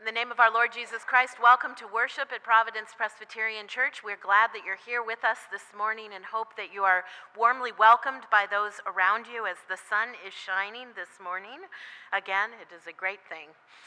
In the name of our Lord Jesus Christ, welcome to worship at Providence Presbyterian Church. We're glad that you're here with us this morning and hope that you are warmly welcomed by those around you as the sun is shining this morning. Again, it is a great thing.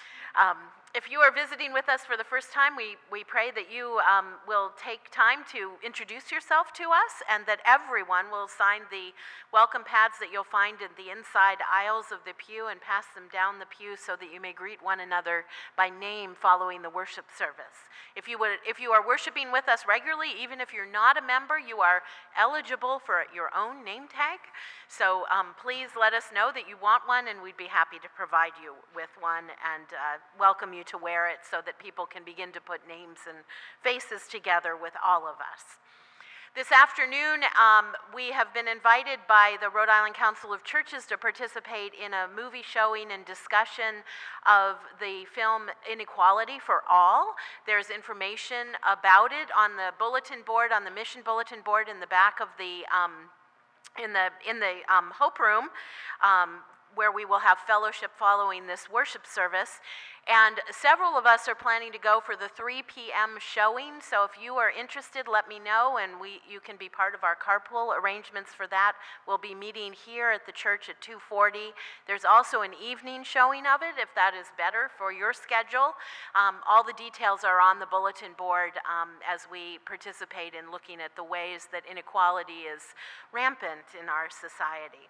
If you are visiting with us for the first time, we pray that you will take time to introduce yourself to us and that everyone will sign the welcome pads that you'll find in the inside aisles of the pew and pass them down the pew so that you may greet one another by name following the worship service. If you are worshiping with us regularly, even if you're not a member, you are eligible for your own name tag. So please let us know that you want one, and we'd be happy to provide you with one and welcome you to wear it so that people can begin to put names and faces together with all of us. This afternoon, we have been invited by the Rhode Island Council of Churches to participate in a movie showing and discussion of the film Inequality for All. There's information about it on the bulletin board, on the mission bulletin board in the back of the in the Hope Room, where we will have fellowship following this worship service. And several of us are planning to go for the 3 p.m. showing, so if you are interested, let me know, and you can be part of our carpool arrangements for that. We'll be meeting here at the church at 2:40. There's also an evening showing of it, if that is better for your schedule. All the details are on the bulletin board as we participate in looking at the ways that inequality is rampant in our society.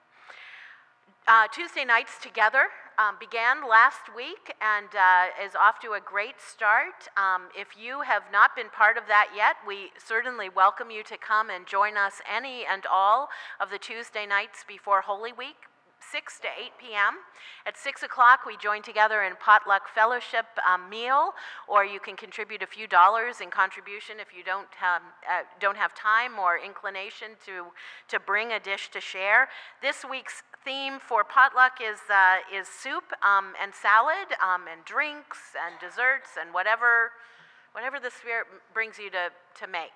Tuesday Nights Together began last week and is off to a great start. If you have not been part of that yet, we certainly welcome you to come and join us any and all of the Tuesday nights before Holy Week, 6 to 8 p.m. At 6 o'clock, we join together in potluck fellowship meal, or you can contribute a few dollars in contribution if you don't have time or inclination to bring a dish to share. This week's theme for potluck is soup and salad and drinks and desserts and whatever the Spirit brings you to make.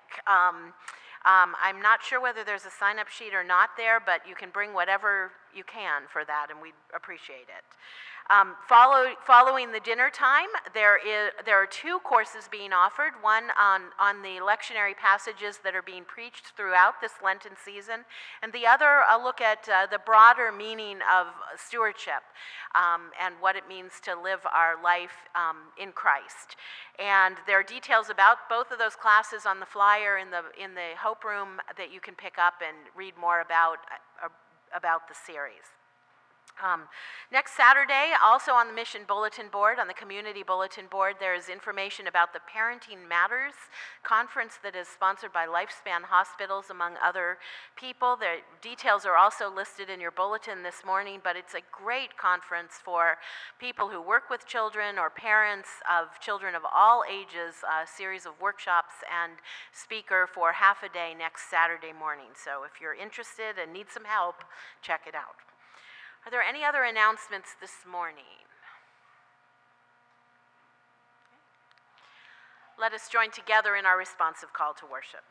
I'm not sure whether there's a sign-up sheet or not there, but you can bring whatever you can for that, and we'd appreciate it. Following the dinner time, there are 2 courses being offered, one on the lectionary passages that are being preached throughout this Lenten season, and the other a look at the broader meaning of stewardship and what it means to live our life in Christ. And there are details about both of those classes on the flyer in the Hope Room that you can pick up and read more about the series. Next Saturday, also on the Mission Bulletin Board, on the Community Bulletin Board, there is information about the Parenting Matters conference that is sponsored by Lifespan Hospitals, among other people. The details are also listed in your bulletin this morning, but it's a great conference for people who work with children or parents of children of all ages, a series of workshops and speaker for half a day next Saturday morning. So if you're interested and need some help, check it out. Are there any other announcements this morning? Let us join together in our responsive call to worship.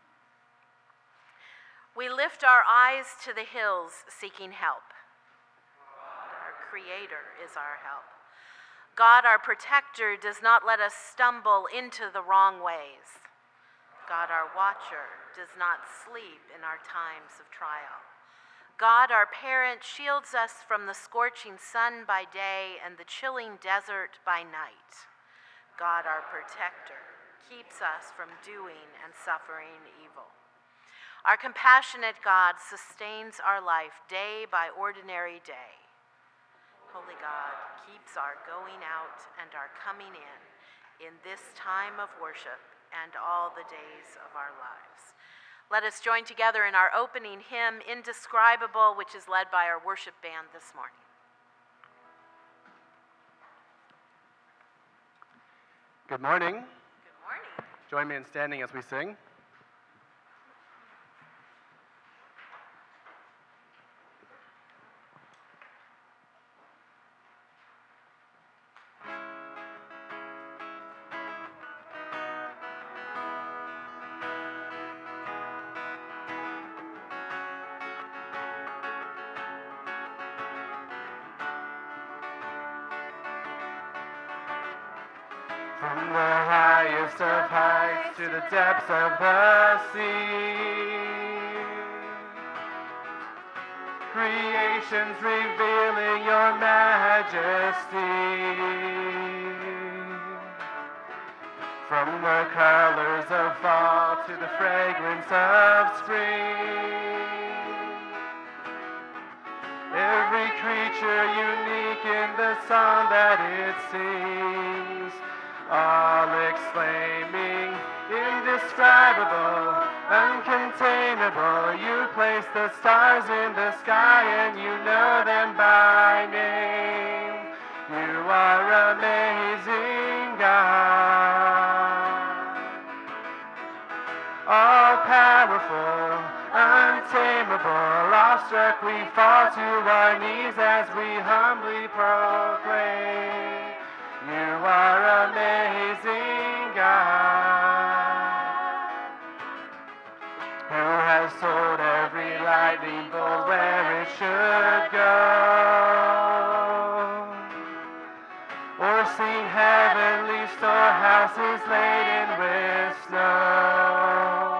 We lift our eyes to the hills seeking help. Our Creator is our help. God, our protector, does not let us stumble into the wrong ways. God, our watcher, does not sleep in our times of trial. God, our parent, shields us from the scorching sun by day and the chilling desert by night. God, our protector, keeps us from doing and suffering evil. Our compassionate God sustains our life day by ordinary day. Holy God keeps our going out and our coming in this time of worship and all the days of our lives. Let us join together in our opening hymn, Indescribable, which is led by our worship band this morning. Good morning. Good morning. Join me in standing as we sing. From the highest of heights to the depths of the sea. Creation's revealing your majesty. From the colors of fall to the fragrance of spring. Every creature unique in the song that it sings. All exclaiming, indescribable, uncontainable. You place the stars in the sky and you know them by name. You are amazing, God. All powerful, untamable, awestruck we fall to our knees as we humbly proclaim. You are amazing, God. Who has told every lightning bolt where it should go? Or seen heavenly storehouses laden with snow?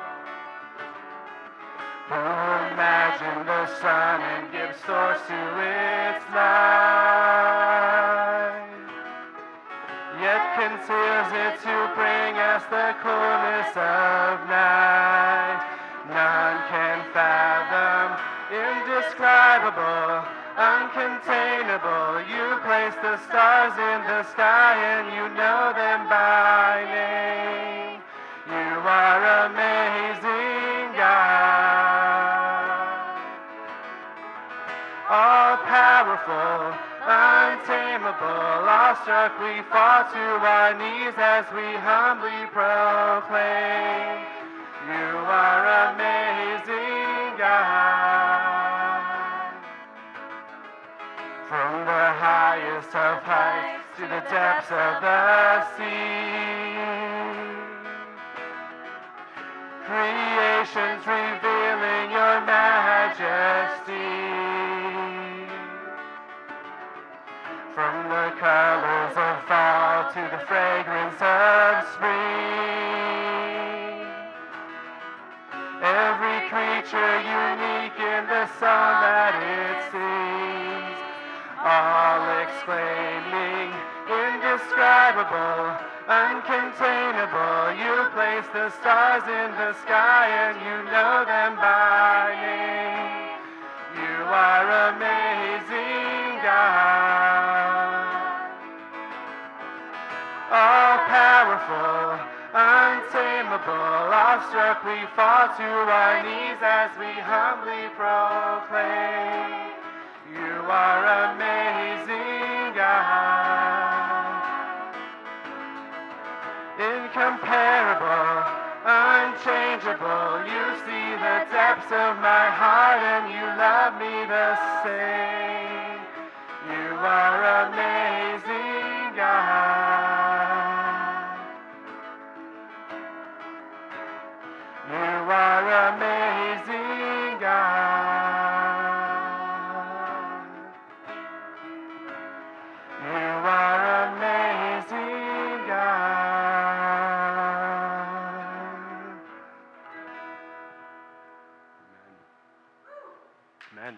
Who imagined the sun and gives source to its light, yet conceals it to bring us the coolness of night? None can fathom, indescribable, uncontainable. You place the stars in the sky and you know them by name. You are amazing, God. All powerful, untamable, awestruck we fall to our knees as we humbly proclaim. You are amazing, God. From the highest of heights to the depths of the sea. Creation's revealing your majesty. From the colors of fall to the fragrance of spring. Every creature unique in the song that it sings. All exclaiming, indescribable, uncontainable. You place the stars in the sky and you know them by name. You are amazing, God. All powerful, untamable, awestruck we fall to our knees as we humbly proclaim. You are amazing, God. Incomparable, unchangeable, you see the depths of my heart and you love me the same. You are amazing, God. You are amazing, God. You are amazing, God. Amen. Amen.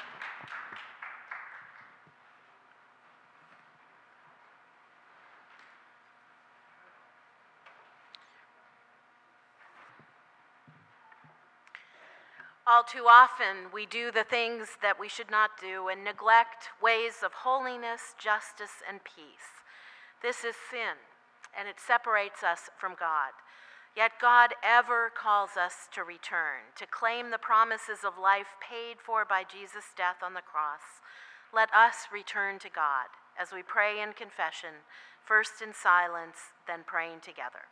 All too often, we do the things that we should not do and neglect ways of holiness, justice, and peace. This is sin, and it separates us from God. Yet God ever calls us to return, to claim the promises of life paid for by Jesus' death on the cross. Let us return to God as we pray in confession, first in silence, then praying together.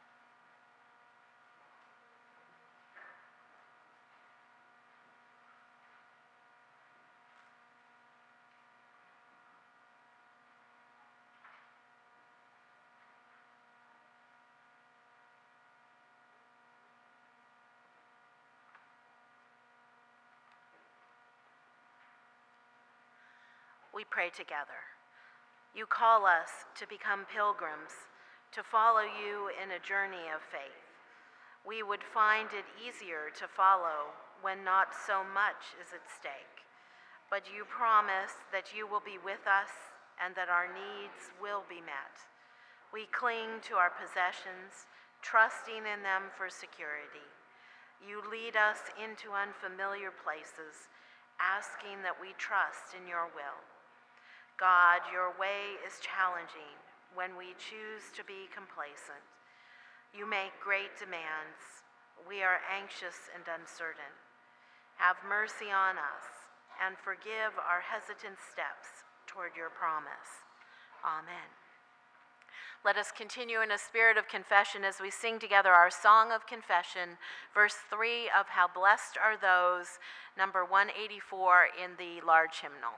We pray together. You call us to become pilgrims, to follow you in a journey of faith. We would find it easier to follow when not so much is at stake. But you promise that you will be with us and that our needs will be met. We cling to our possessions, trusting in them for security. You lead us into unfamiliar places, asking that we trust in your will. God, your way is challenging when we choose to be complacent. You make great demands. We are anxious and uncertain. Have mercy on us and forgive our hesitant steps toward your promise. Amen. Let us continue in a spirit of confession as we sing together our song of confession, verse 3 of How Blessed Are Those, number 184 in the large hymnal.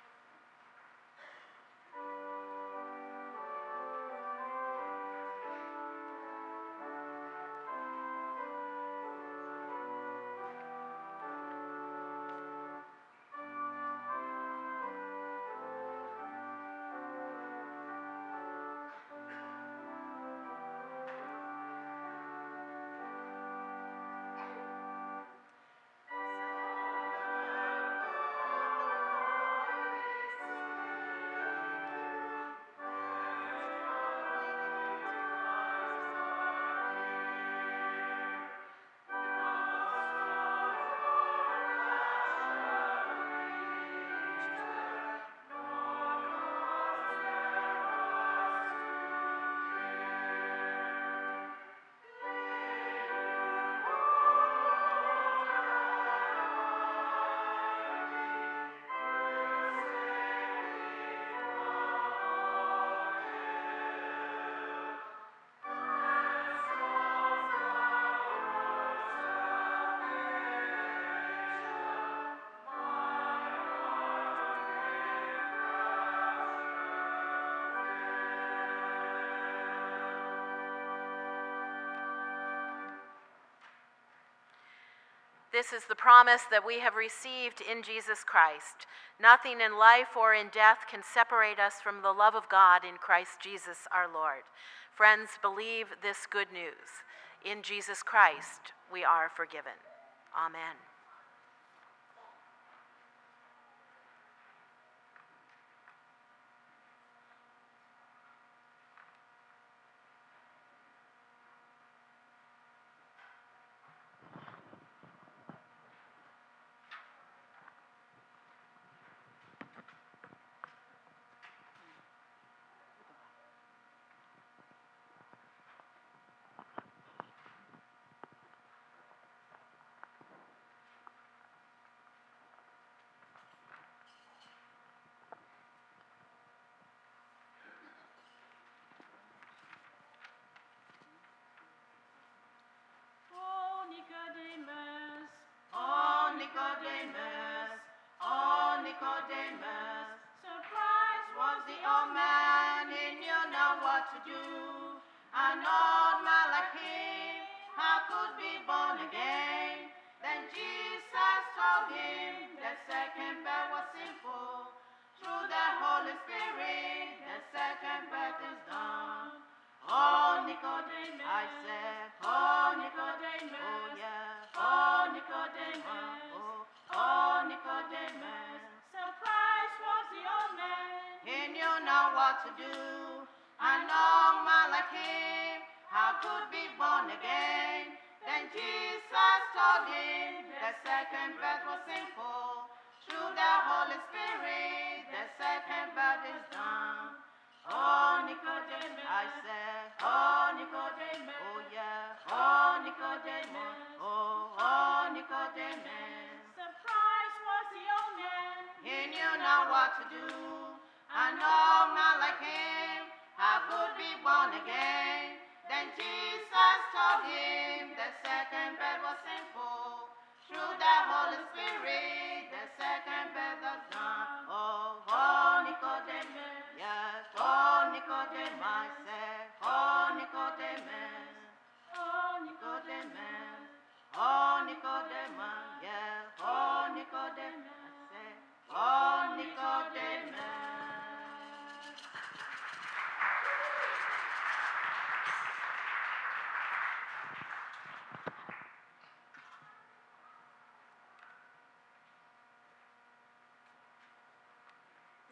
This is the promise that we have received in Jesus Christ. Nothing in life or in death can separate us from the love of God in Christ Jesus our Lord. Friends, believe this good news. In Jesus Christ, we are forgiven. Amen.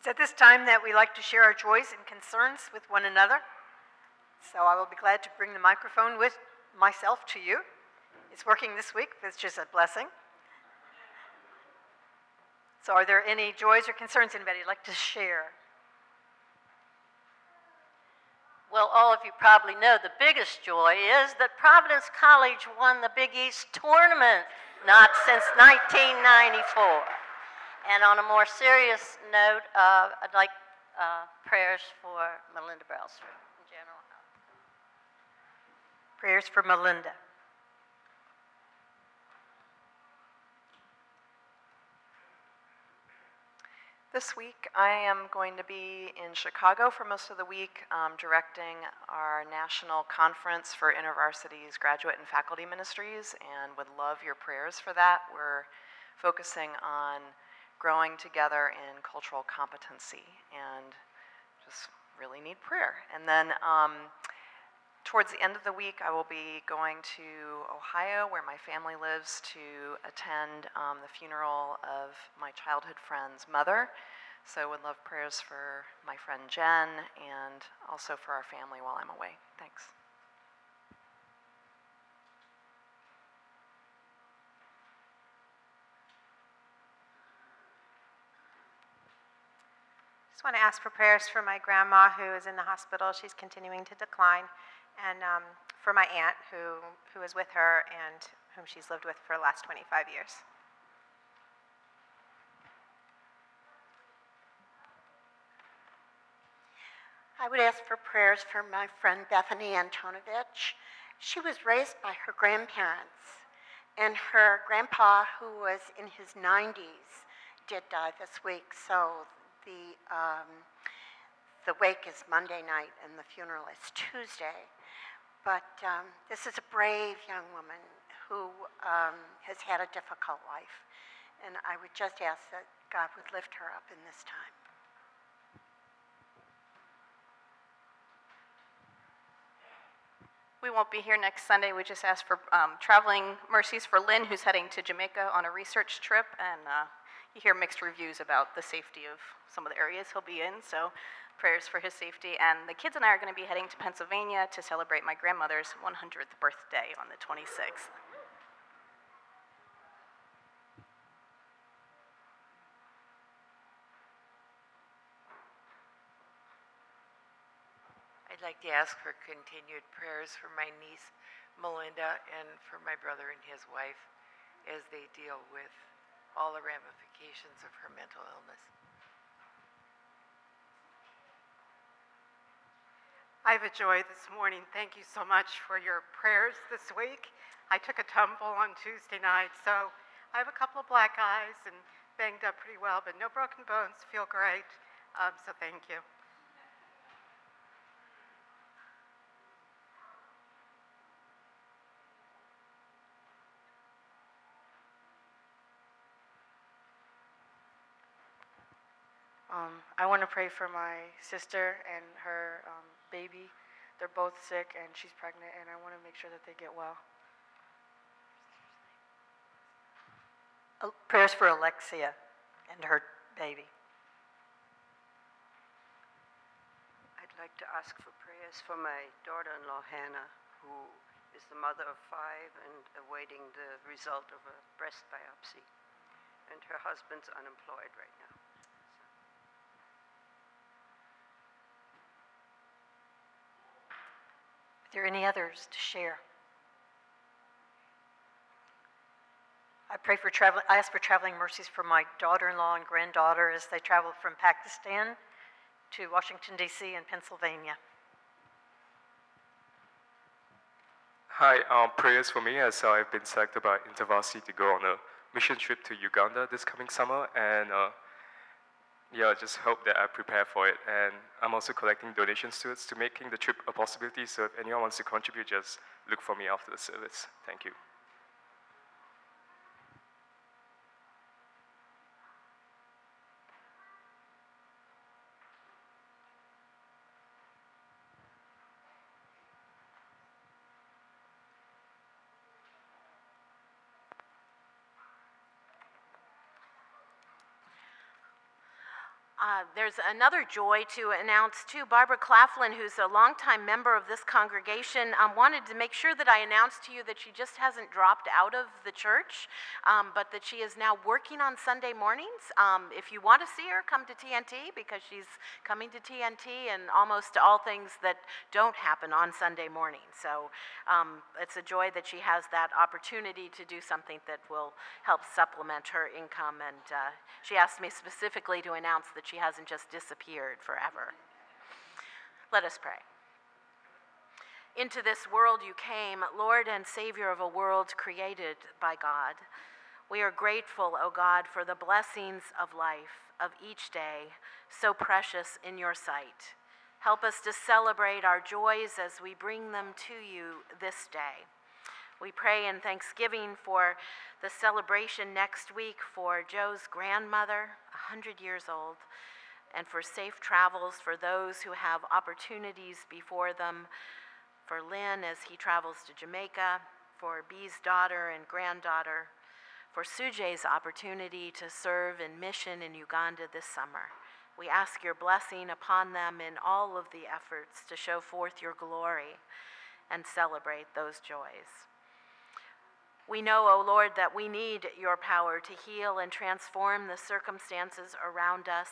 at this time that we like to share our joys and concerns with one another. So I will be glad to bring the microphone with myself to you. It's working this week, which is a blessing. So are there any joys or concerns anybody would like to share? Well, all of you probably know the biggest joy is that Providence College won the Big East tournament, not since 1994. And on a more serious note, I'd like prayers for Melinda Brailsford in general health. Prayers for Melinda. This week, I am going to be in Chicago for most of the week, directing our national conference for InterVarsity's graduate and faculty ministries, and would love your prayers for that. We're focusing on growing together in cultural competency, and just really need prayer. And then towards the end of the week, I will be going to Ohio, where my family lives, to attend the funeral of my childhood friend's mother. So would love prayers for my friend Jen and also for our family while I'm away. Thanks. Just want to ask for prayers for my grandma who is in the hospital. She's continuing to decline. And for my aunt who is with her and whom she's lived with for the last 25 years. I would ask for prayers for my friend Bethany Antonovich. She was raised by her grandparents, and her grandpa, who was in his 90s, did die this week. So the wake is Monday night, and the funeral is Tuesday. But this is a brave young woman who has had a difficult life, and I would just ask that God would lift her up in this time. We won't be here next Sunday. We just asked for traveling mercies for Lynn, who's heading to Jamaica on a research trip, and you hear mixed reviews about the safety of some of the areas he'll be in, so prayers for his safety. And the kids and I are going to be heading to Pennsylvania to celebrate my grandmother's 100th birthday on the 26th. I'd like to ask for continued prayers for my niece, Melinda, and for my brother and his wife as they deal with all the ramifications of her mental illness. I have a joy this morning. Thank you so much for your prayers this week. I took a tumble on Tuesday night, so I have a couple of black eyes and banged up pretty well, but no broken bones. Feel great, so thank you. I want to pray for my sister and her baby. They're both sick and she's pregnant, and I want to make sure that they get well. Prayers for Alexia and her baby. I'd like to ask for prayers for my daughter-in-law, Hannah, who is the mother of 5 and awaiting the result of a breast biopsy. And her husband's unemployed right now. Are there any others to share? I ask for traveling mercies for my daughter-in-law and granddaughter as they travel from Pakistan to Washington, D.C. and Pennsylvania. Hi, prayers for me as I've been selected by InterVarsity to go on a mission trip to Uganda this coming summer, and I just hope that I prepare for it. And I'm also collecting donations to it to making the trip a possibility, so if anyone wants to contribute, just look for me after the service. Thank you. There's another joy to announce too. Barbara Claflin, who's a longtime member of this congregation, wanted to make sure that I announced to you that she just hasn't dropped out of the church, but that she is now working on Sunday mornings. If you want to see her, come to TNT, because she's coming to TNT and almost all things that don't happen on Sunday morning. So it's a joy that she has that opportunity to do something that will help supplement her income. And she asked me specifically to announce that she hasn't just disappeared forever. Let us pray. Into this world you came, Lord and Savior of a world created by God. We are grateful, O God, for the blessings of life, of each day, so precious in your sight. Help us to celebrate our joys as we bring them to you this day. We pray in thanksgiving for the celebration next week for Joe's grandmother, 100 years old, and for safe travels for those who have opportunities before them, for Lynn as he travels to Jamaica, for Bee's daughter and granddaughter, for Sujay's opportunity to serve in mission in Uganda this summer. We ask your blessing upon them in all of the efforts to show forth your glory and celebrate those joys. We know, O Lord, that we need your power to heal and transform the circumstances around us,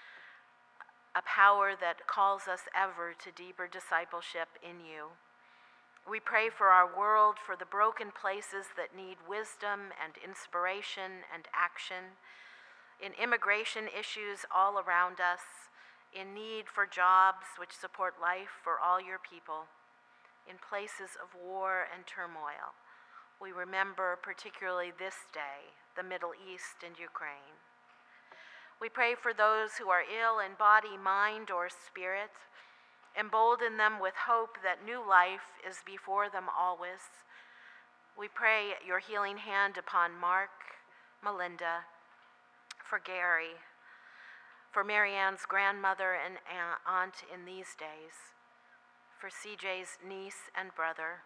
a power that calls us ever to deeper discipleship in you. We pray for our world, for the broken places that need wisdom and inspiration and action, in immigration issues all around us, in need for jobs which support life for all your people, in places of war and turmoil. We remember particularly this day, the Middle East and Ukraine. We pray for those who are ill in body, mind, or spirit. Embolden them with hope that new life is before them always. We pray your healing hand upon Mark, Melinda, for Gary, for Marianne's grandmother and aunt in these days, for CJ's niece and brother.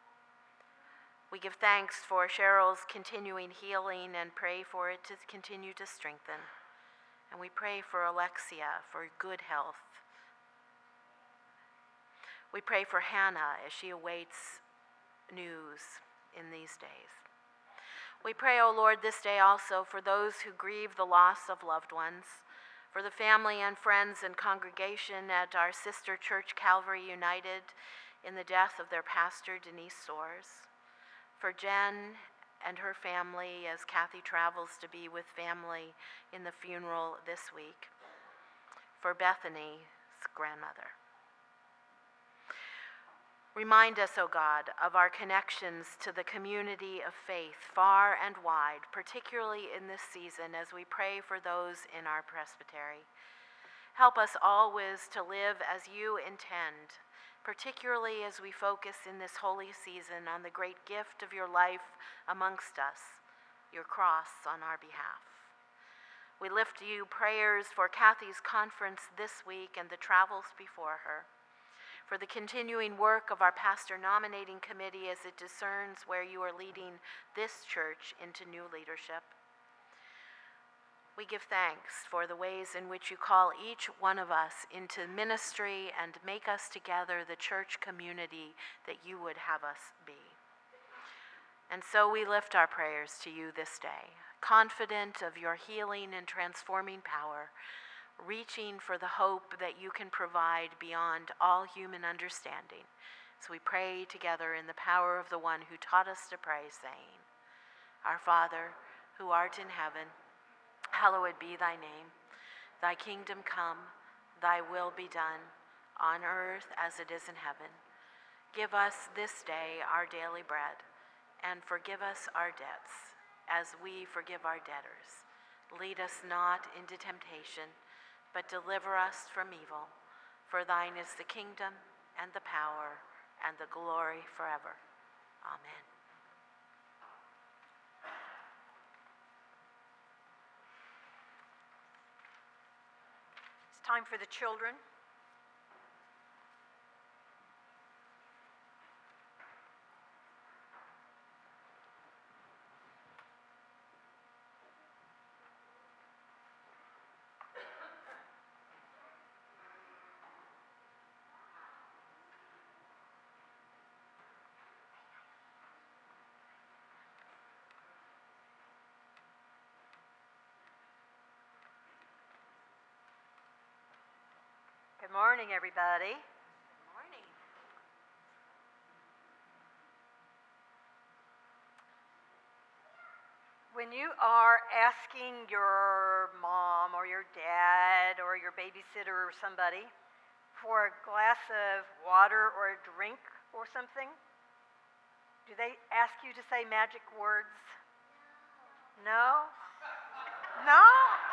We give thanks for Cheryl's continuing healing and pray for it to continue to strengthen. And we pray for Alexia for good health. We pray for Hannah as she awaits news in these days. We pray, O Lord, this day also for those who grieve the loss of loved ones, for the family and friends and congregation at our sister church, Calvary United, in the death of their pastor, Denise Soares, for Jen and her family as Kathy travels to be with family in the funeral this week, for Bethany's grandmother. Remind us, O God, of our connections to the community of faith far and wide, particularly in this season as we pray for those in our presbytery. Help us always to live as you intend, particularly as we focus in this holy season on the great gift of your life amongst us, your cross on our behalf. We lift to you prayers for Kathy's conference this week and the travels before her, for the continuing work of our pastor nominating committee as it discerns where you are leading this church into new leadership. We give thanks for the ways in which you call each one of us into ministry and make us together the church community that you would have us be. And so we lift our prayers to you this day, confident of your healing and transforming power, reaching for the hope that you can provide beyond all human understanding. So we pray together in the power of the one who taught us to pray, saying, Our Father, who art in heaven, hallowed be thy name. Thy kingdom come, thy will be done, on earth as it is in heaven. Give us this day our daily bread, and forgive us our debts, as we forgive our debtors. Lead us not into temptation, but deliver us from evil. For thine is the kingdom, and the power, and the glory forever. Amen. It's time for the children. Good morning, everybody. Good morning. When you are asking your mom or your dad or your babysitter or somebody for a glass of water or a drink or something, do they ask you to say magic words? No? No?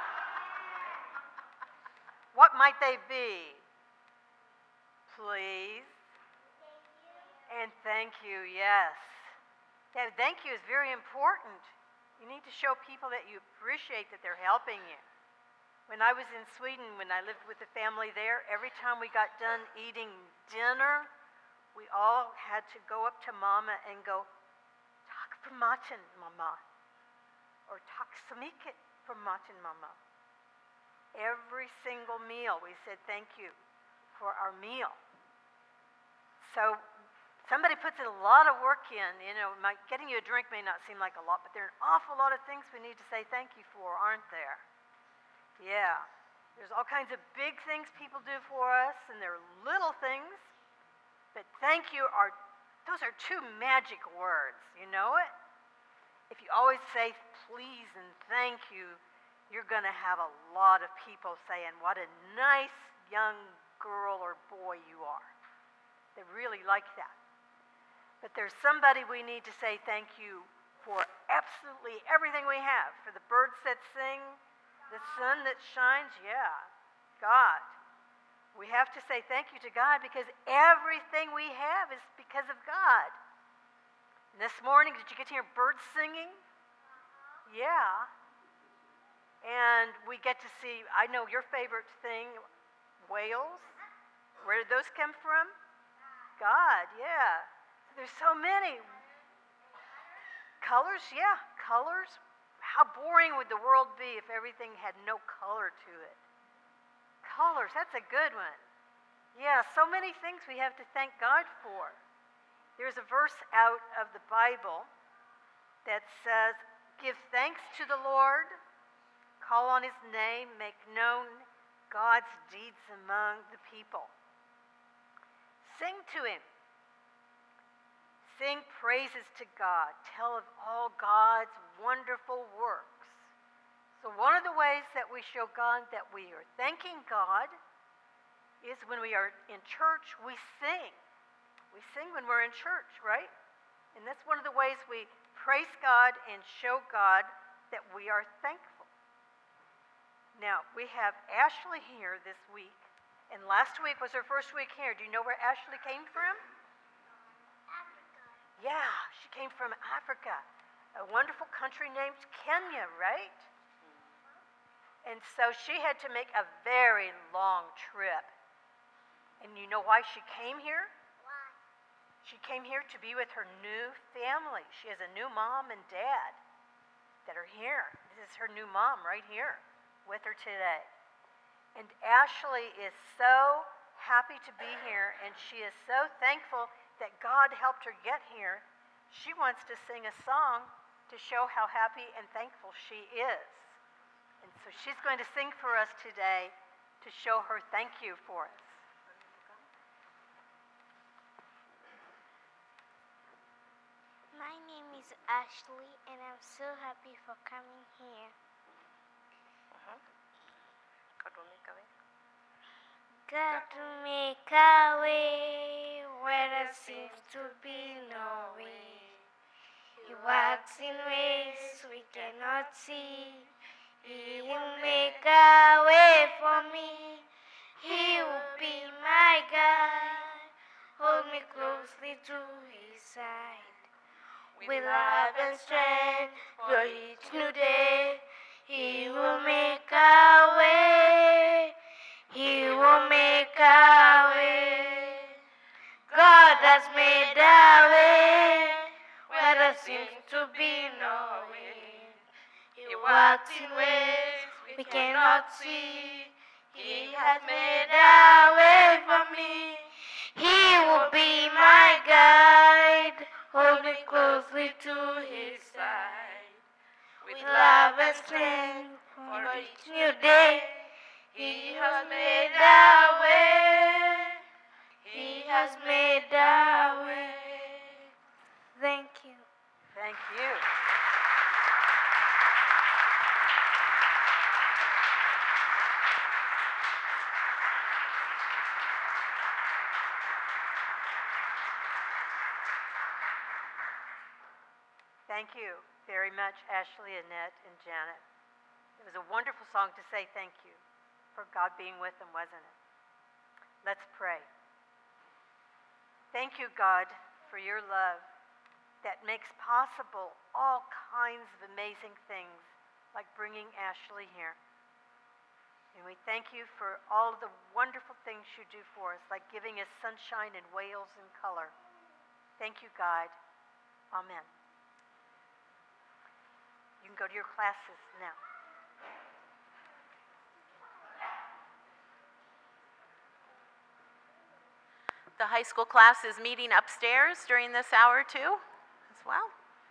What might they be? Please. And thank you, yes. Yeah, thank you is very important. You need to show people that you appreciate that they're helping you. When I was in Sweden, when I lived with the family there, every time we got done eating dinner, we all had to go up to Mama and go, "Tack för maten, Mama," or "Tack så mycket för maten, Mama." Every single meal, we said thank you for our meal. So somebody puts a lot of work in. Getting you a drink may not seem like a lot, but there are an awful lot of things we need to say thank you for, aren't there? Yeah. There's all kinds of big things people do for us, and there are little things. But thank you those are two magic words. You know it? If you always say please and thank you, you're going to have a lot of people saying, "What a nice young girl or boy you are." They really like that. But there's somebody we need to say thank you for absolutely everything we have. For the birds that sing, the sun that shines, yeah, God. We have to say thank you to God because everything we have is because of God. And this morning, did you get to hear birds singing? Yeah. And we get to see, I know your favorite thing, whales. Where did those come from? God, yeah. There's so many. Colors, yeah, colors. How boring would the world be if everything had no color to it? Colors, that's a good one. Yeah, so many things we have to thank God for. There's a verse out of the Bible that says, "Give thanks to the Lord, call on his name, make known God's deeds among the people." Sing to him. Sing praises to God. Tell of all God's wonderful works. So one of the ways that we show God that we are thanking God is when we are in church, we sing. We sing when we're in church, right? And that's one of the ways we praise God and show God that we are thankful. Now, we have Ashley here this week, and last week was her first week here. Do you know where Ashley came from? Yeah, she came from Africa, a wonderful country named Kenya, right? And so she had to make a very long trip. And you know why she came here? Why? She came here to be with her new family. She has a new mom and dad that are here. This is her new mom right here with her today. And Ashley is so happy to be here, and she is so thankful that God helped her get here. She wants to sing a song to show how happy and thankful she is. And so she's going to sing for us today to show her thank you for us. My name is Ashley, and I'm so happy for coming here. God to make a way where there seems to be no way. He works in ways we cannot see. He will make a way for me. He will be my guide. Hold me closely to his side. With love and strength for each new day, he will make a way. He will make a way. God has made a way where there seems to be no way. He works in ways we cannot see. He has made a way for me. He will be my guide. Hold me closely to his side. With love and strength for each new day, he has made a way. Thank you very much, Ashley, Annette, and Janet. It was a wonderful song to say thank you for God being with them, wasn't it? Let's pray. Thank you, God, for your love that makes possible all kinds of amazing things, like bringing Ashley here. And we thank you for all of the wonderful things you do for us, like giving us sunshine and whales and color. Thank you, God. Amen. You can go to your classes now. The high school class is meeting upstairs during this hour too, as well.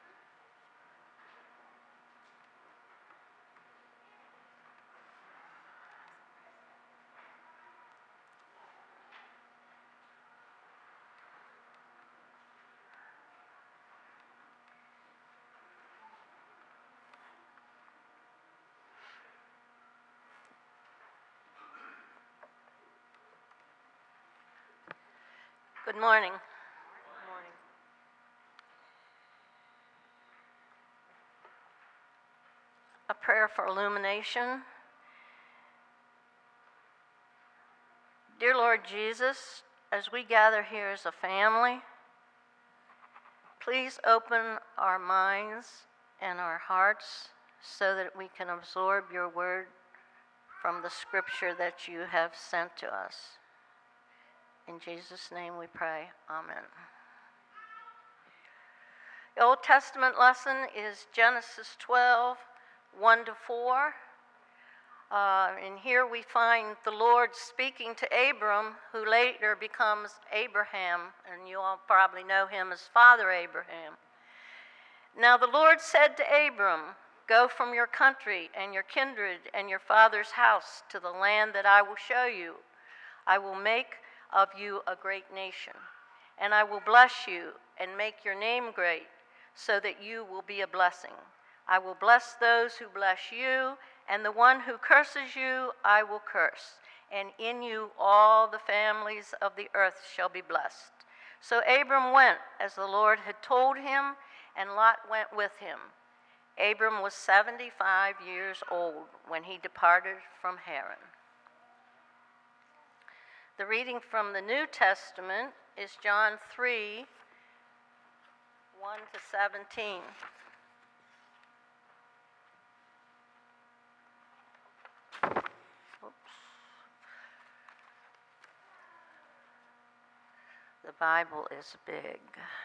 Good morning. Good morning. A prayer for illumination. Dear Lord Jesus, as we gather here as a family, please open our minds and our hearts so that we can absorb your word from the scripture that you have sent to us. In Jesus' name we pray. Amen. The Old Testament lesson is Genesis 12, 1-4. And here we find the Lord speaking to Abram, who later becomes Abraham, and you all probably know him as Father Abraham. Now the Lord said to Abram, "Go from your country and your kindred and your father's house to the land that I will show you. I will make of you a great nation, and I will bless you and make your name great, so that you will be a blessing. I will bless those who bless you, and the one who curses you I will curse, and in you all the families of the earth shall be blessed." So Abram went as the Lord had told him, and Lot went with him. Abram was 75 years old when he departed from Haran. The reading from the New Testament is John 3, 1-17. Oops. The Bible is big.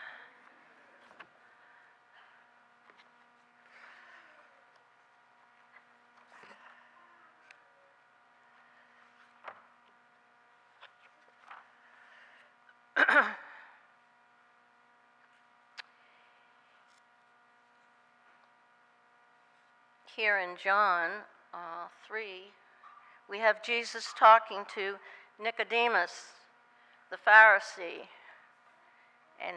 Here in John 3, we have Jesus talking to Nicodemus, the Pharisee, and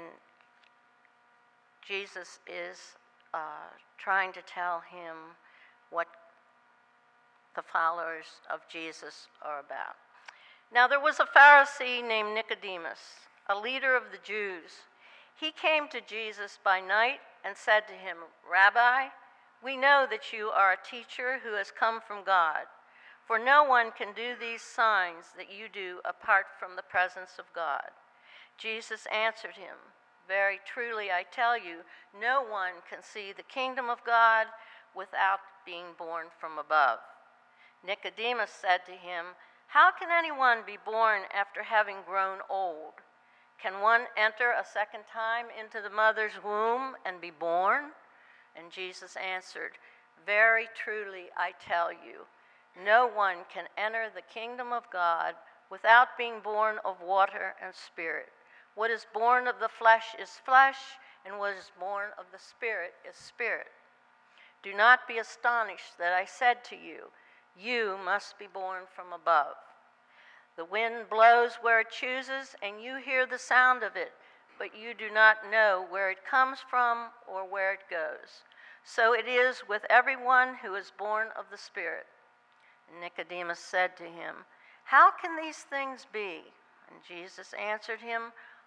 Jesus is trying to tell him what the followers of Jesus are about. Now there was a Pharisee named Nicodemus, a leader of the Jews. He came to Jesus by night and said to him, "Rabbi, we know that you are a teacher who has come from God, for no one can do these signs that you do apart from the presence of God." Jesus answered him, "Very truly I tell you, no one can see the kingdom of God without being born from above." Nicodemus said to him, "How can anyone be born after having grown old? Can one enter a second time into the mother's womb and be born?" And Jesus answered, "Very truly I tell you, no one can enter the kingdom of God without being born of water and spirit. What is born of the flesh is flesh, and what is born of the spirit is spirit. Do not be astonished that I said to you, you must be born from above. The wind blows where it chooses, and you hear the sound of it, but you do not know where it comes from or where it goes. So it is with everyone who is born of the Spirit." And Nicodemus said to him, "How can these things be?" And Jesus answered him,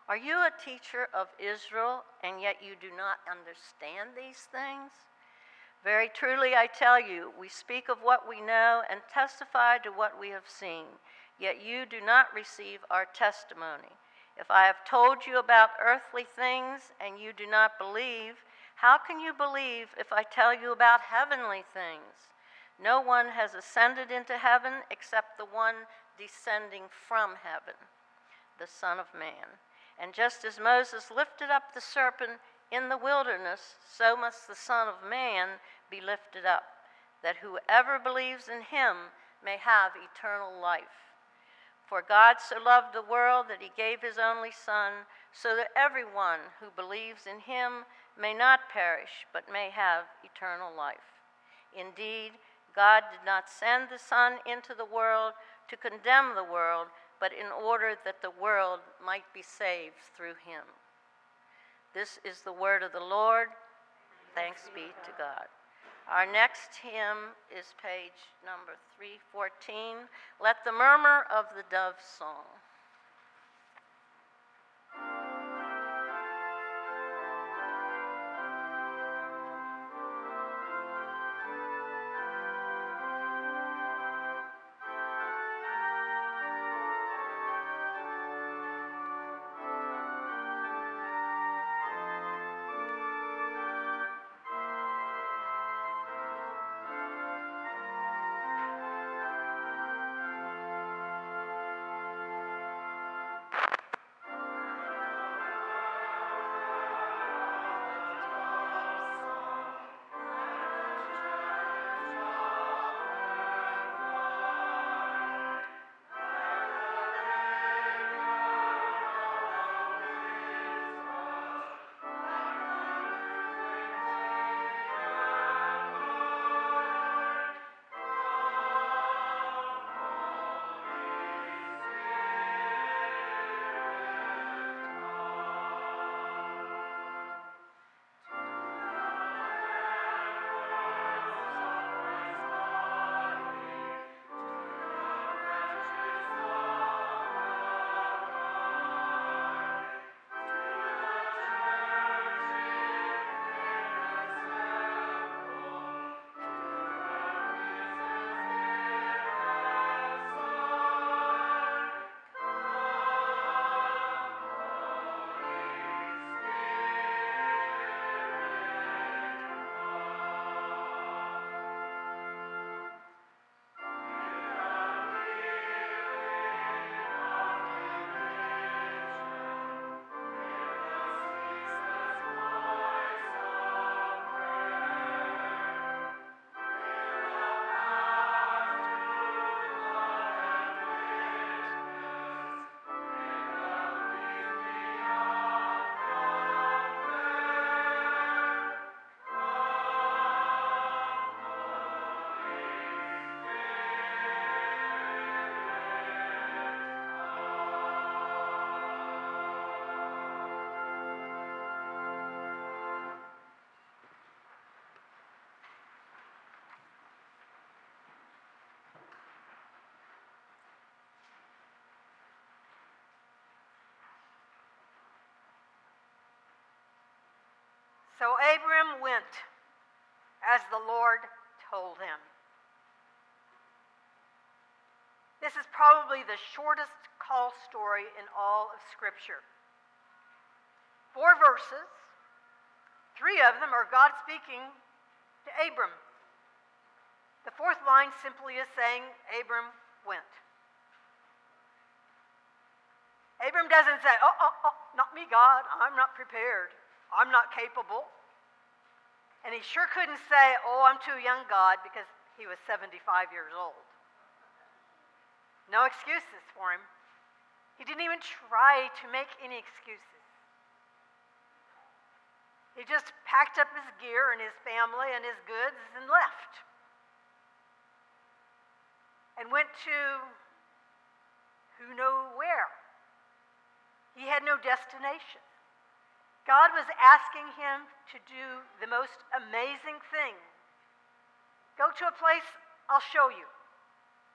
Are you a teacher of Israel, and yet you do not understand these things? Very truly I tell you, we speak of what we know and testify to what we have seen, yet you do not receive our testimony. If I have told you about earthly things and you do not believe, how can you believe if I tell you about heavenly things? No one has ascended into heaven except the one descending from heaven, the Son of Man. And just as Moses lifted up the serpent in the wilderness, so must the Son of Man be lifted up, that whoever believes in him may have eternal life. For God so loved the world that he gave his only Son, so that everyone who believes in him may not perish, but may have eternal life. Indeed, God did not send the Son into the world to condemn the world, but in order that the world might be saved through him. This is the word of the Lord. Thanks be to God. Our next hymn is page number 314, Let the Murmur of the Dove Song. So Abram went as the Lord told him. This is probably the shortest call story in all of Scripture. 4 verses, 3 of them are God speaking to Abram. The 4th line simply is saying, Abram went. Abram doesn't say, not me, God, I'm not prepared. I'm not capable. And he sure couldn't say, I'm too young, God, because he was 75 years old. No excuses for him. He didn't even try to make any excuses. He just packed up his gear and his family and his goods and left. And went to who knew where. He had no destination. God was asking him to do the most amazing thing. Go to a place, I'll show you.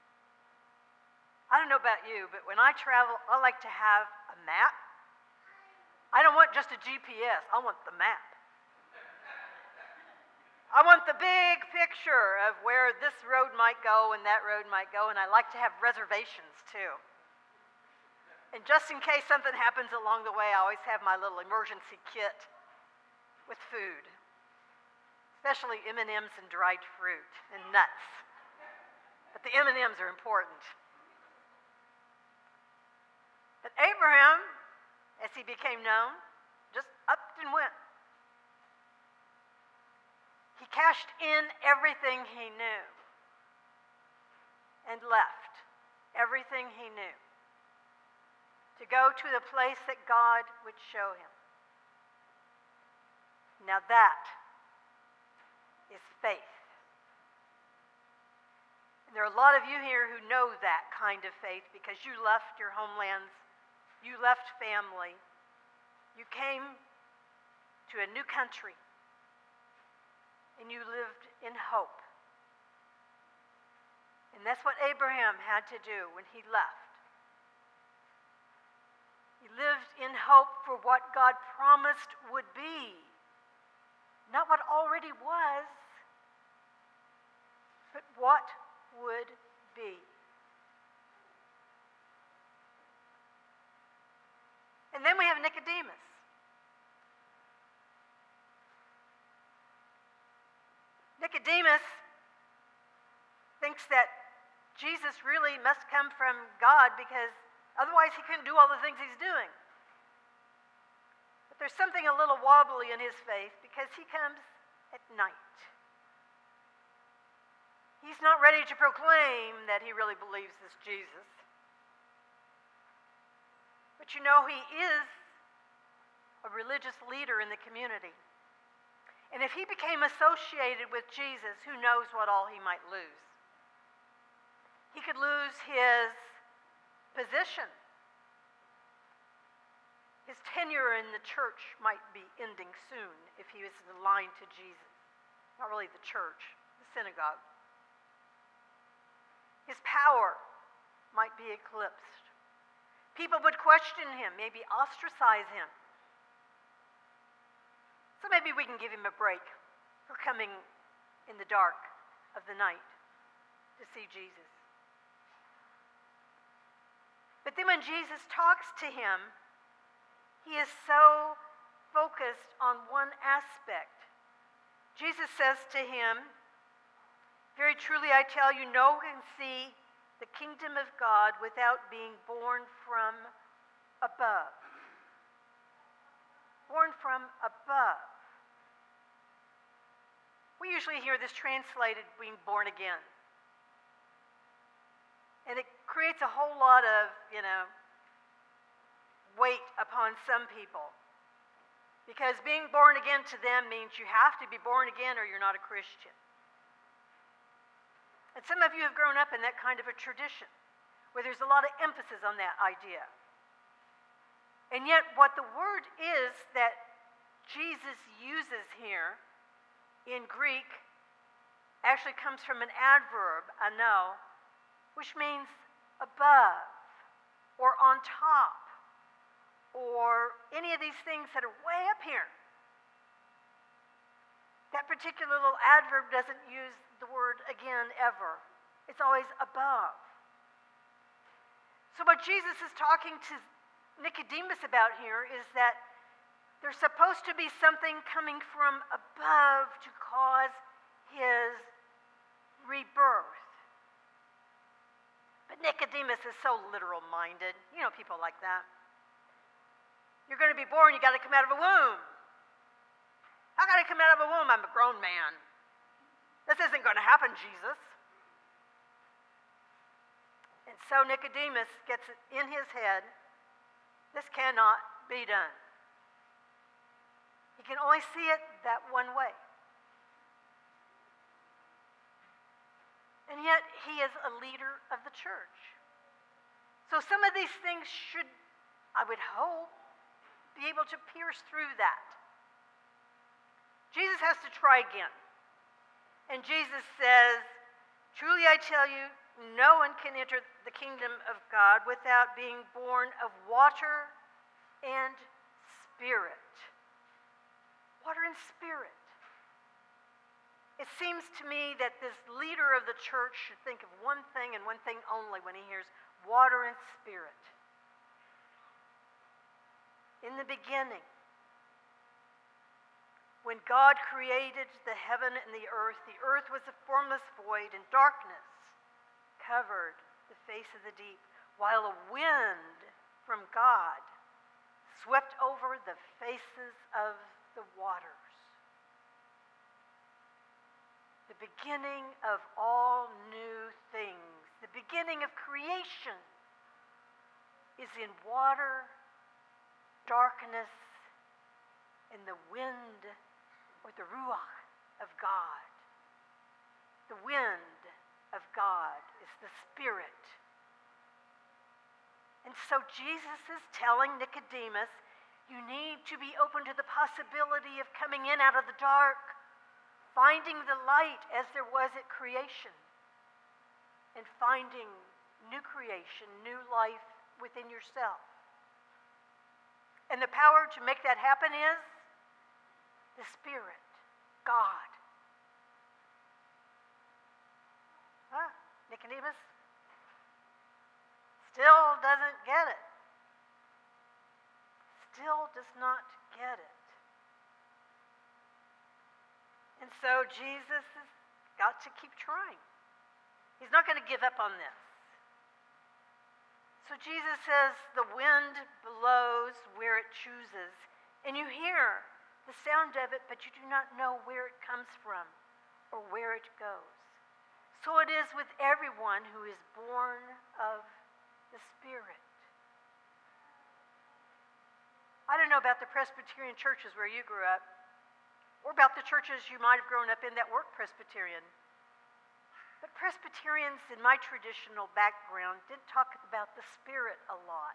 I don't know about you, but when I travel, I like to have a map I don't want just a GPS, I want the map. I want the big picture of where this road might go and that road might go, and I like to have reservations too. And just in case something happens along the way, I always have my little emergency kit with food, especially M&Ms and dried fruit and nuts. But the M&Ms are important. But Abraham, as he became known, just upped and went. He cashed in everything he knew and left everything he knew to go to the place that God would show him. Now that is faith. And there are a lot of you here who know that kind of faith because you left your homelands, you left family, you came to a new country, and you lived in hope. And that's what Abraham had to do when he left. He lived in hope for what God promised would be, not what already was, but what would be. And then we have Nicodemus. Nicodemus thinks that Jesus really must come from God because otherwise he couldn't do all the things he's doing. But there's something a little wobbly in his faith because he comes at night. He's not ready to proclaim that he really believes this Jesus. But you know, he is a religious leader in the community. And if he became associated with Jesus, who knows what all he might lose? He could lose his position. His tenure in the church might be ending soon if he was aligned to Jesus. Not really the church, the synagogue. His power might be eclipsed. People would question him, maybe ostracize him. So maybe we can give him a break for coming in the dark of the night to see Jesus. But then when Jesus talks to him, he is so focused on one aspect. Jesus says to him, "Very truly I tell you, no one can see the kingdom of God without being born from above." Born from above. We usually hear this translated being born again. And it creates a whole lot of, weight upon some people. Because being born again to them means you have to be born again or you're not a Christian. And some of you have grown up in that kind of a tradition where there's a lot of emphasis on that idea. And yet what the word is that Jesus uses here in Greek actually comes from an adverb, ano, which means above or on top or any of these things that are way up here. That particular little adverb doesn't use the word again ever. It's always above. So what Jesus is talking to Nicodemus about here is that there's supposed to be something coming from above to cause his rebirth. But Nicodemus is so literal-minded. You know people like that. You're going to be born, you got to come out of a womb. How can I come out of a womb? I'm a grown man. This isn't going to happen, Jesus. And so Nicodemus gets it in his head, this cannot be done. He can only see it that one way. And yet, he is a leader of the church. So some of these things should, I would hope, be able to pierce through that. Jesus has to try again. And Jesus says, "Truly I tell you, no one can enter the kingdom of God without being born of water and spirit. Water and spirit. It seems to me that this leader of the church should think of one thing and one thing only when he hears water and spirit. In the beginning, when God created the heaven and the earth was a formless void, and darkness covered the face of the deep, while a wind from God swept over the faces of the waters. The beginning of all new things, the beginning of creation, is in water, darkness, and the wind, or the ruach of God. The wind of God is the Spirit. And so Jesus is telling Nicodemus, you need to be open to the possibility of coming in out of the dark, finding the light as there was at creation, and finding new creation, new life within yourself. And the power to make that happen is the Spirit, God. Huh? Nicodemus still doesn't get it. Still does not get it. And so Jesus has got to keep trying. He's not going to give up on this. So Jesus says, the wind blows where it chooses, and you hear the sound of it, but you do not know where it comes from or where it goes. So it is with everyone who is born of the Spirit. I don't know about the Presbyterian churches where you grew up, or about the churches you might have grown up in that weren't Presbyterian. But Presbyterians in my traditional background didn't talk about the Spirit a lot.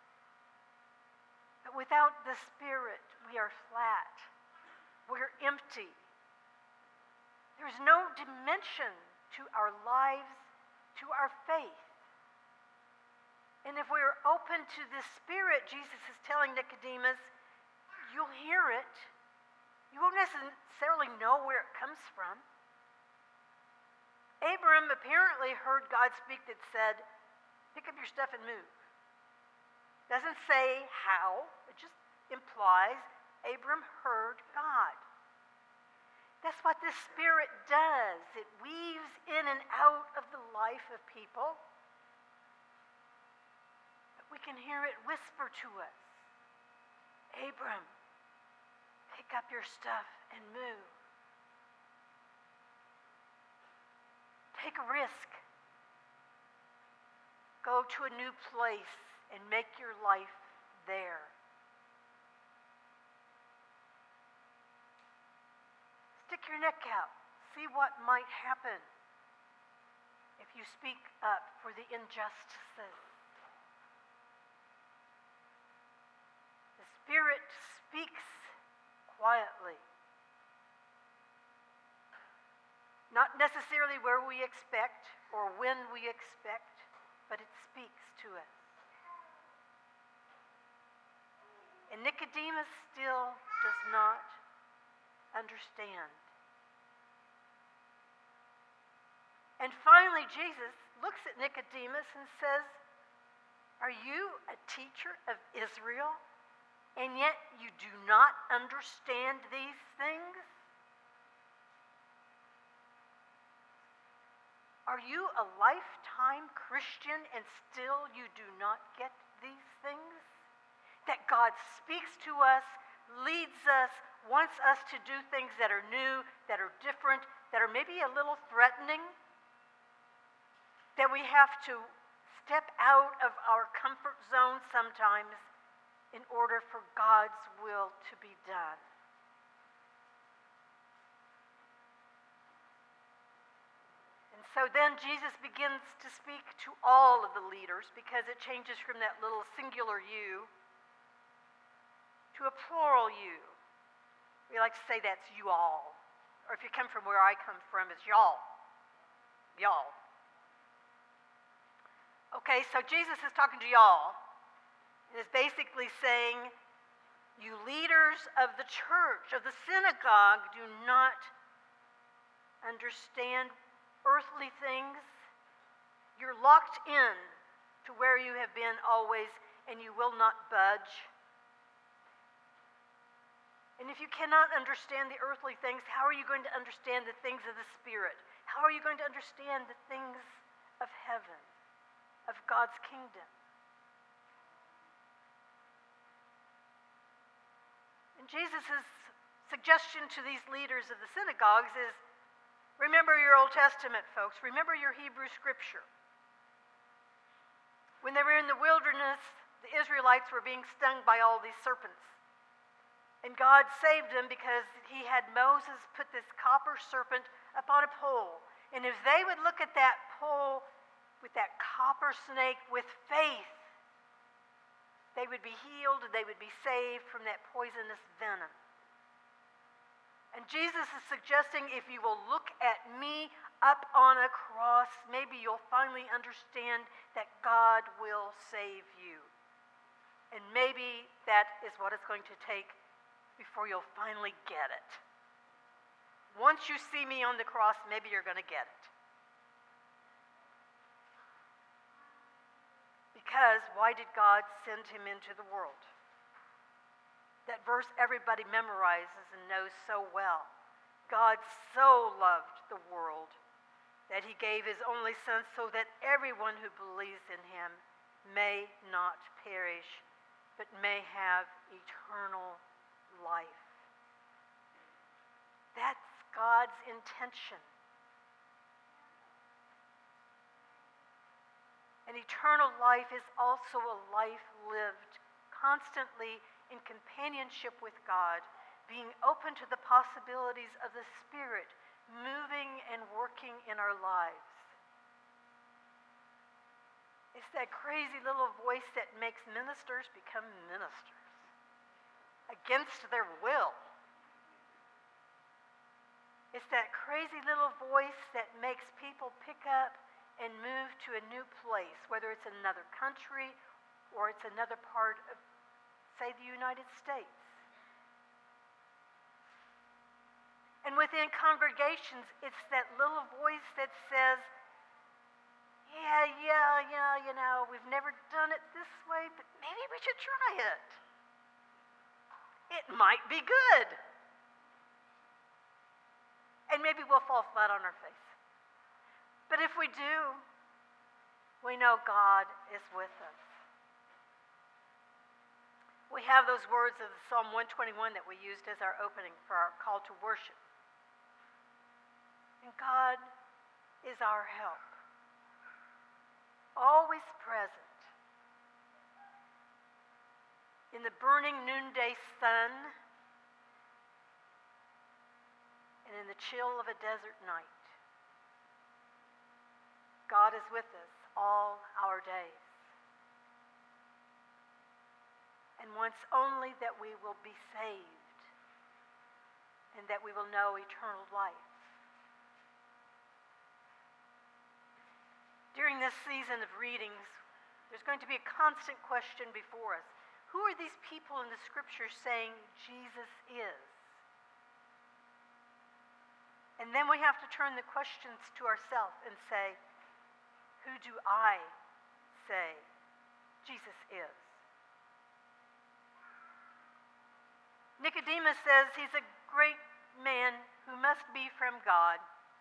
But without the Spirit, we are flat. We're empty. There's no dimension to our lives, to our faith. And if we're open to the Spirit, Jesus is telling Nicodemus, you'll hear it. You won't necessarily know where it comes from. Abram apparently heard God speak that said, pick up your stuff and move. Doesn't say how, it just implies Abram heard God. That's what the Spirit does. It weaves in and out of the life of people. But we can hear it whisper to us, Abram, pick up your stuff and move. Take a risk. Go to a new place and make your life there. Stick your neck out. See what might happen if you speak up for the injustices. The Spirit speaks quietly. Not necessarily where we expect or when we expect, but it speaks to us. And Nicodemus still does not understand. And finally, Jesus looks at Nicodemus and says, are you a teacher of Israel, and yet you do not understand these things? Are you a lifetime Christian and still you do not get these things? That God speaks to us, leads us, wants us to do things that are new, that are different, that are maybe a little threatening, that we have to step out of our comfort zone sometimes in order for God's will to be done. And so then Jesus begins to speak to all of the leaders, because it changes from that little singular you to a plural you. We like to say that's you all. Or if you come from where I come from, it's y'all. Y'all. Okay, so Jesus is talking to y'all and is basically saying, You leaders of the church, of the synagogue, do not understand earthly things. You're locked in to where you have been always, and you will not budge. And if you cannot understand the earthly things, how are you going to understand the things of the Spirit? How are you going to understand the things of heaven, of God's kingdom? And Jesus' suggestion to these leaders of the synagogues is, remember your Old Testament, folks. Remember your Hebrew scripture. When they were in the wilderness, the Israelites were being stung by all these serpents. And God saved them because he had Moses put this copper serpent up on a pole. And if they would look at that pole with that copper snake with faith, they would be healed and they would be saved from that poisonous venom. And Jesus is suggesting if you will look at me up on a cross, maybe you'll finally understand that God will save you. And maybe that is what it's going to take before you'll finally get it. Once you see me on the cross, maybe you're going to get it. Because why did God send him into the world? That verse everybody memorizes and knows so well. God so loved the world that he gave his only Son so that everyone who believes in him may not perish, but may have eternal life. That's God's intention. And eternal life is also a life lived constantly in companionship with God, being open to the possibilities of the Spirit moving and working in our lives. It's that crazy little voice that makes ministers become ministers against their will. It's that crazy little voice that makes people pick up and move to a new place, whether it's another country or it's another part of, say, the United States. And within congregations, it's that little voice that says, yeah, you know, we've never done it this way, but maybe we should try it. It might be good. And maybe we'll fall flat on our face. But if we do, we know God is with us. We have those words of Psalm 121 that we used as our opening for our call to worship. And God is our help, always present. In the burning noonday sun and in the chill of a desert night, God is with us all our days. And wants only that we will be saved and that we will know eternal life. During this season of readings, there's going to be a constant question before us. Who are these people in the scriptures saying Jesus is? And then we have to turn the questions to ourselves and say, who do I say Jesus is? Nicodemus says he's a great man who must be from God.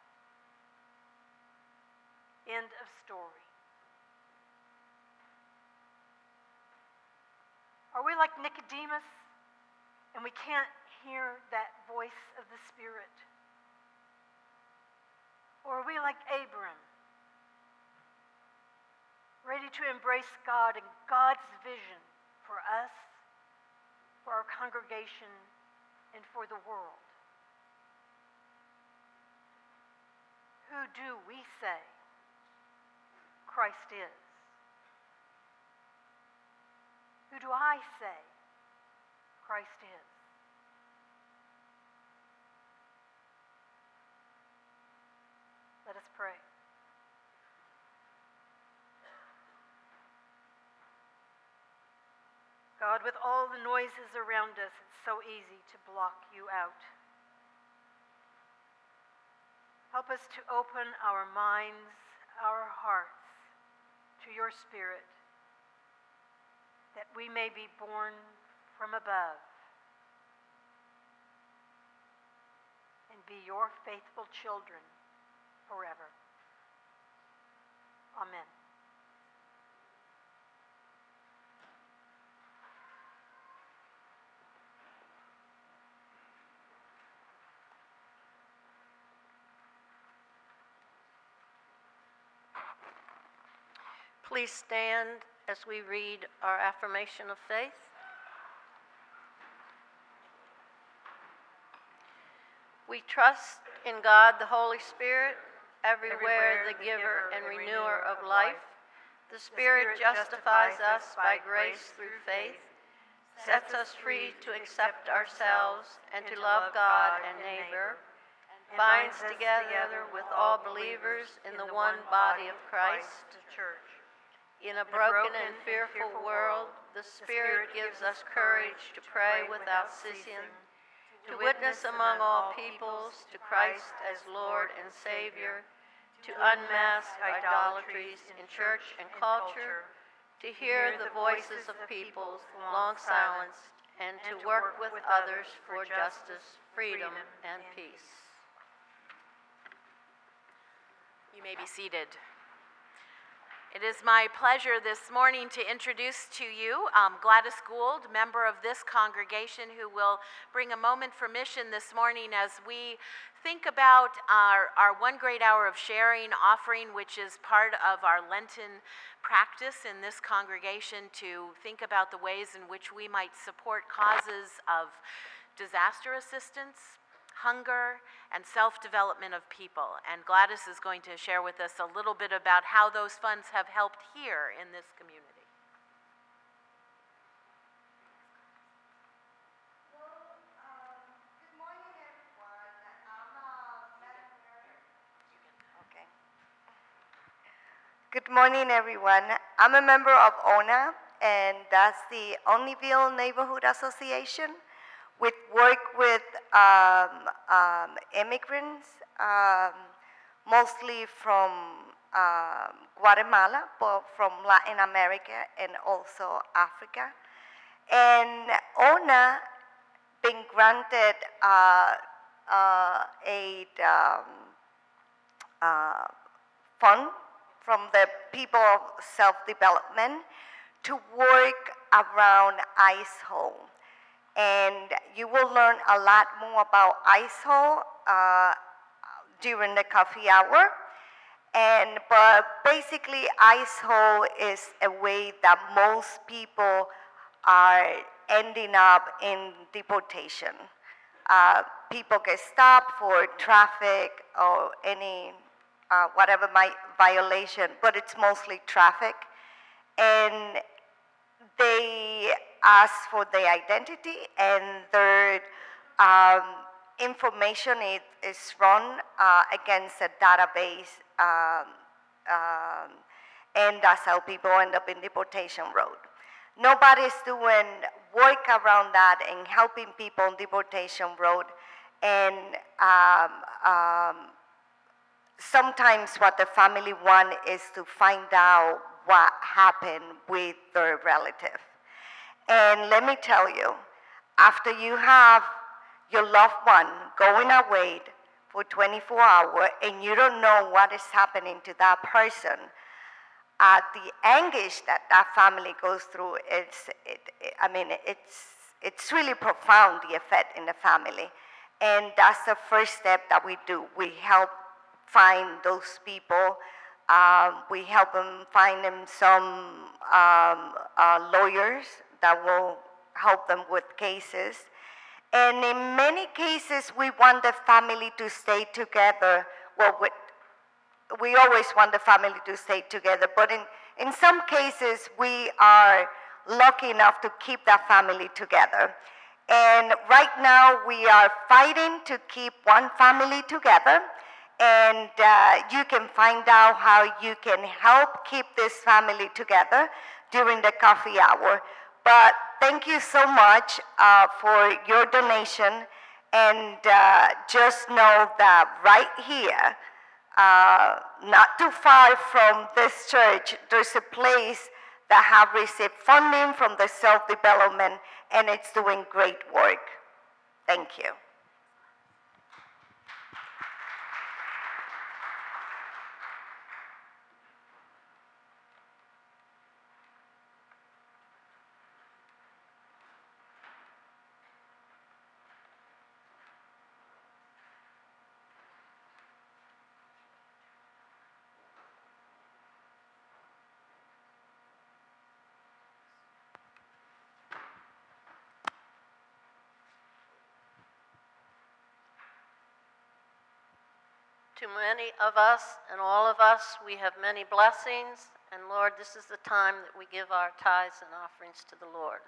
End of story. Are we like Nicodemus and we can't hear that voice of the Spirit? Or are we like Abram, ready to embrace God and God's vision for us, for our congregation, and for the world? Who do we say Christ is? Who do I say Christ is? Let us pray. God, with all the noises around us, it's so easy to block you out. Help us to open our minds, our hearts to your Spirit, that we may be born from above and be your faithful children forever. Amen. Please stand as we read our affirmation of faith. We trust in God, the Holy Spirit, everywhere the giver and renewer of life. The Spirit justifies us by grace through faith, sets us free to accept ourselves and to love God and neighbor, binds together with all believers in the one body of Christ. In a broken and fearful world, the Spirit gives us courage to pray without ceasing, to witness among all peoples to Christ as Lord and Savior, to unmask idolatries in church and culture, to hear the voices of peoples long silenced, and to work with others for justice, freedom, and peace. You may be seated. It is my pleasure this morning to introduce to you Gladys Gould, member of this congregation, who will bring a moment for mission this morning as we think about our one great hour of sharing offering, which is part of our Lenten practice in this congregation, to think about the ways in which we might support causes of disaster assistance, hunger, and self-development of people. And Gladys is going to share with us a little bit about how those funds have helped here in this community. Good morning, everyone. Good morning, everyone. I'm a member of ONA, and that's the Omniville Neighborhood Association. We work with immigrants, mostly from Guatemala, but from Latin America and also Africa. And ONA been granted a fund from the People of Self-Development to work around ISO. And you will learn a lot more about ISO during the coffee hour. But basically, ISO is a way that most people are ending up in deportation. People get stopped for traffic or any whatever violation, but it's mostly traffic. And they ask for their identity, and their information is run against a database, and that's how people end up in deportation road. Nobody's doing work around that and helping people on deportation road, and sometimes what the family want is to find out what happened with their relative. And let me tell you, after you have your loved one going away for 24 hours and you don't know what is happening to that person, the anguish that that family goes through, it's really profound, the effect in the family. And that's the first step that we do. We help find those people. We help them find them some lawyers that will help them with cases. And in many cases, we want the family to stay together. Well, we always want the family to stay together, but in some cases, we are lucky enough to keep that family together. And right now, we are fighting to keep one family together. And you can find out how you can help keep this family together during the coffee hour. But thank you so much for your donation. And just know that right here, not too far from this church, there's a place that have received funding from the self-development, and it's doing great work. Thank you. To many of us and all of us, we have many blessings, and Lord, this is the time that we give our tithes and offerings to the Lord.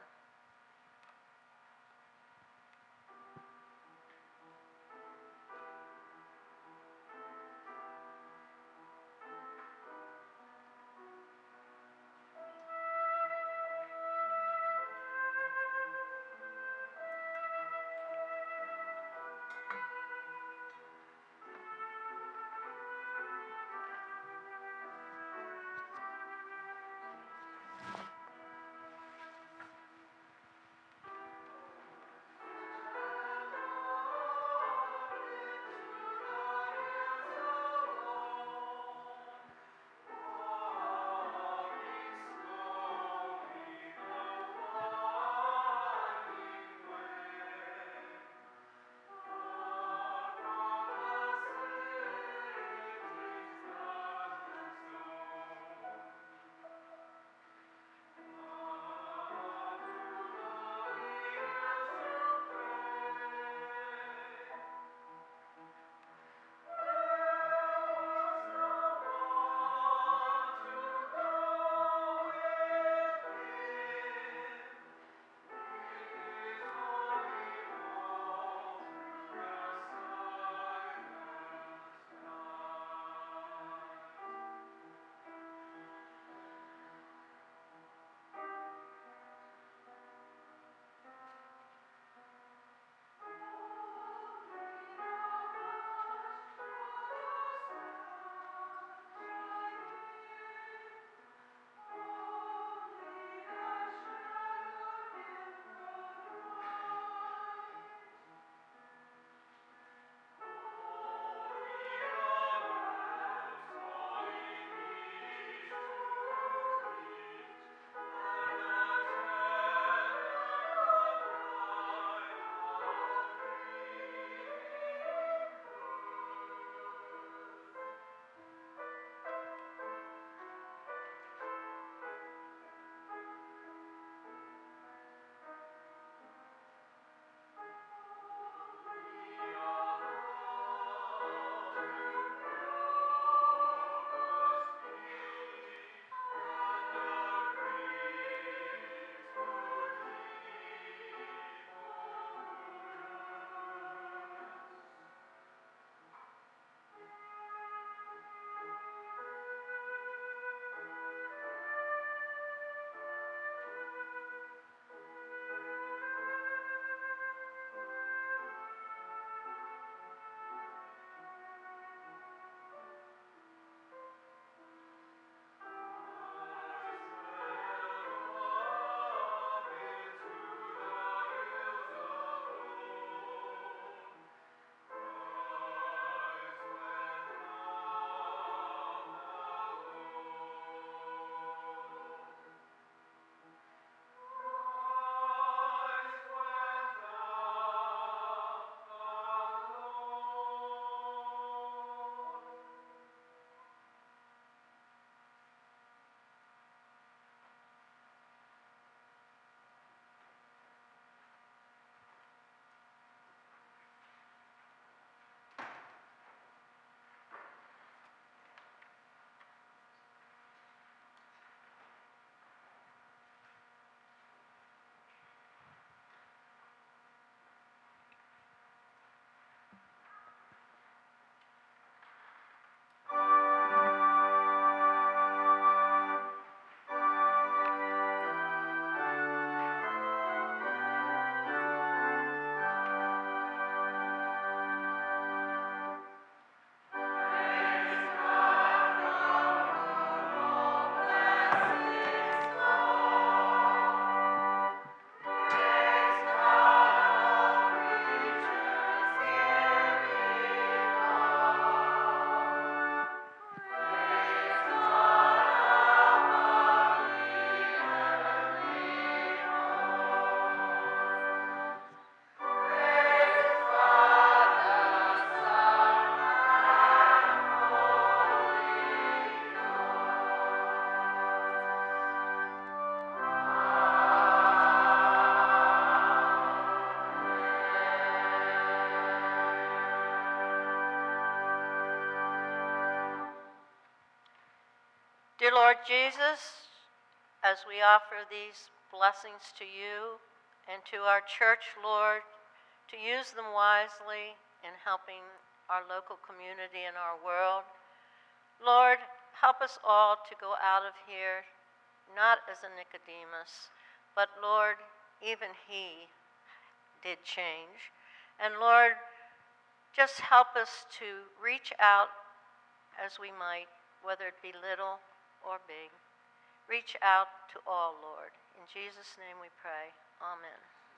Dear Lord Jesus, as we offer these blessings to you and to our church, Lord, to use them wisely in helping our local community and our world, Lord, help us all to go out of here not as a Nicodemus, but Lord, even he did change. And Lord, just help us to reach out as we might, whether it be little or big. Reach out to all, Lord. In Jesus' name we pray. Amen.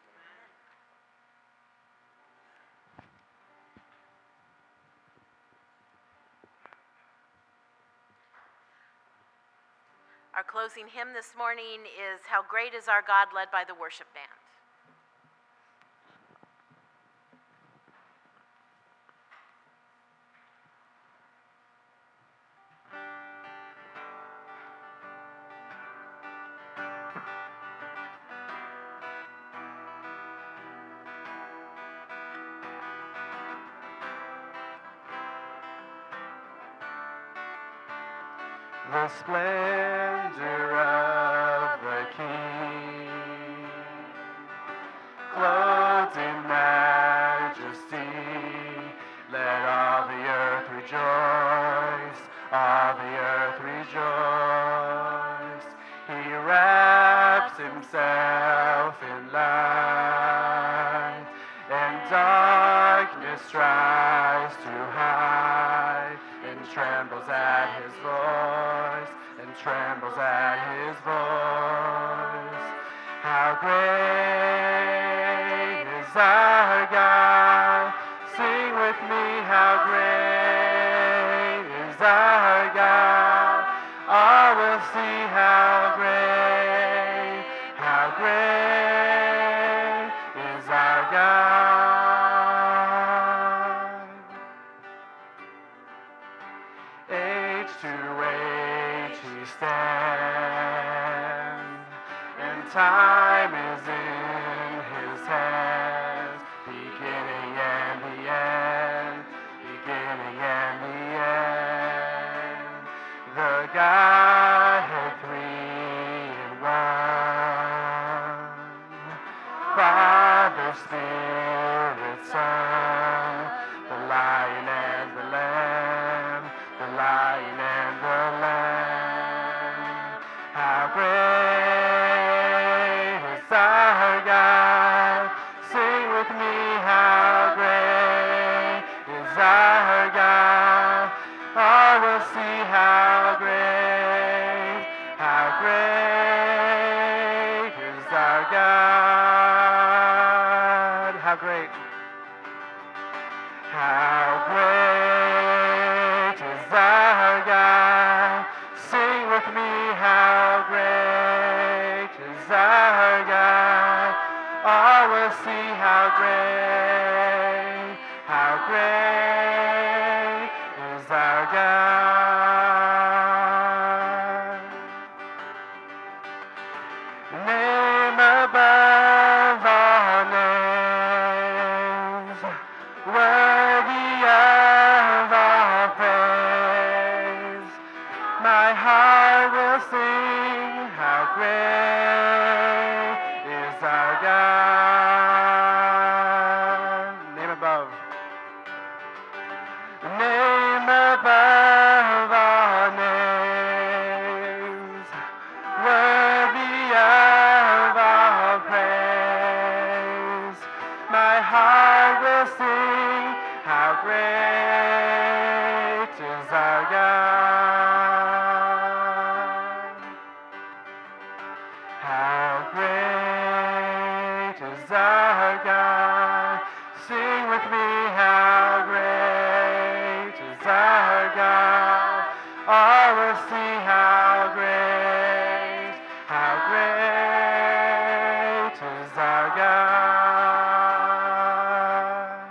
Our closing hymn this morning is How Great Is Our God, led by the worship band. The splendor of the King, clothed in majesty, let all the earth rejoice, all the earth rejoice. He wraps himself in light, and darkness tries to hide, and trembles at his voice, and trembles at his voice. How great is our God? Sing with me, how great is our God? All will see how great is our God. Age to age he stands, and time is in his hands, beginning and the end, beginning and the end. The Godhead three in one, Father, Spirit, Son, the Lion and the Lamb, the Lion and the Lamb. How great is our God? Sing with me, how great is our God? All will see how great is our God. How great. How great is our God? Sing with me, how great is our God? All will see how great is our God. Name above all names, worthy of all praise. My heart will sing, how great is our God. Name above. Name above all names, worthy of all praise. My heart will sing, how great is our God. How great is our God? Sing with me, how great is our God? All will see how great is our God.